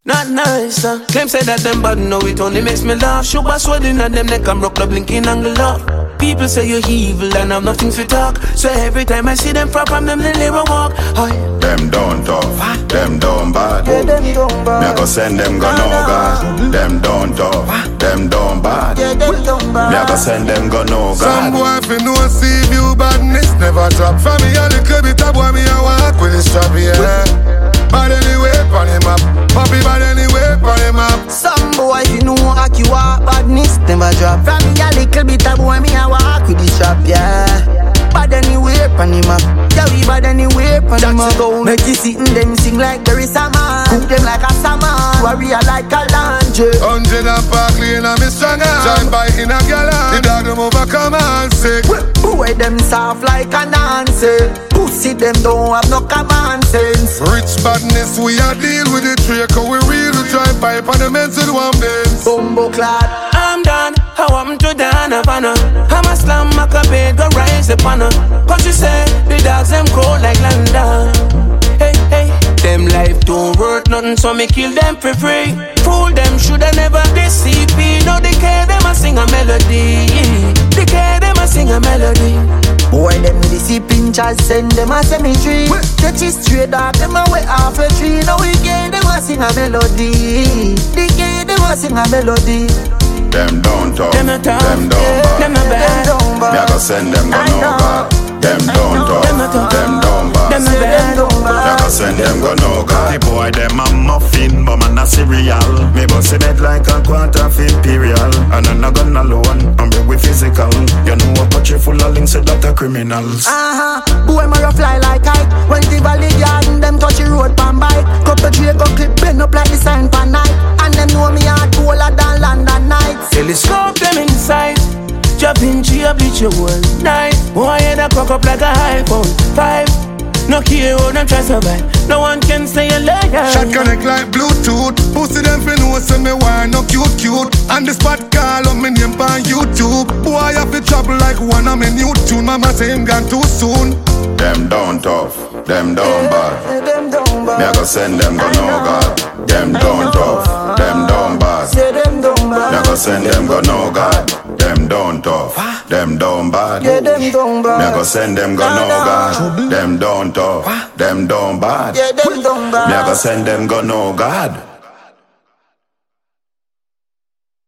Not nice, Claim say that them bad, no, it only makes me laugh. Sugar sweating at them neck and rock the blinking angle up. People say you're evil and have nothing to talk. So every time I see them from them, they never walk. Them don't talk, them don't bad. Yeah, them don't bad. Me I go send them go no God. Them don't talk, them don't bad. Yeah, them don't bad. Me I go send them go no God. Some boy fi know see you badness never drop. For me a little bit of boy me a walk with this strap, yeah. Bad anyway, pon him up. Papi bad anyway, pon him up. Some boy you know how you are, badness never drop. From me a little bit of boy me a walk with this strap, yeah. Bad anyway, pon him up. Yeah, we bad anyway, pon him up. Make you sit and them sing like there is a man. Cook them like a salmon, warrior like a laundry. 100 and park lane and me stronger. Drive by in a gallon. The dog them overcome and sick. Boy them soft like a Nancy. Pussy them don't have no common sense. Rich badness we a deal with the trick. How we real to drive pipe and the men's with one bins. Bumbo clad. I'm done, how I'm to down Havana. I'm a slam, I can bed, go rise upon her. Cause you say, the dogs them cold like London. Hey, hey, them life don't worth nothing, so me kill them for free. Fool them, shoulda never deceive me. No, they care, them a sing a melody. They care, them a sing a melody. Boy, them the see pinchers, send them a cemetery. Touch it straight up, them a way off a tree. Now we get them a sing a melody. They get them a sing a melody. Them don't talk, them not talk, them don't bad. Them not bad. Me I go send them go no God. Them don't talk, them don't bad. Them not bad. Me I go send them go no God. The boy them a muffin, but man a cereal. Me bust it like a quarter of imperial. And I'm not gonna alone, I'm with physical. You know a potty full of links, so that a criminals. Boy, my fly like kite. When the valley garden, them touch the road pan bike. Couple Draco clip, bend up like the sign pan night. And them know me hard colder than London nights. Telescope them inside. Jump into your bleach your whole night. Boy, head a cock up like a iPhone 5. No care how them try survive. No one can say a liar. Shot connect like Bluetooth. Pussy them fi know say me wine no cute. And the spot call up me name on YouTube. Boy I fi trouble like one of me new tune. Mama say him gone too soon. Them don't tough, them don't bad. Them don't bad. Me I go send them go no God. Them don't tough, them don't bad. Say them don't bad. Me I go send them go no God. Them don't tough, them don't bad. Yeah, them don't bad. Me I go send them go no God. Them don't tough, them don't bad. Yeah, them don't bad. Me I go send them go no God.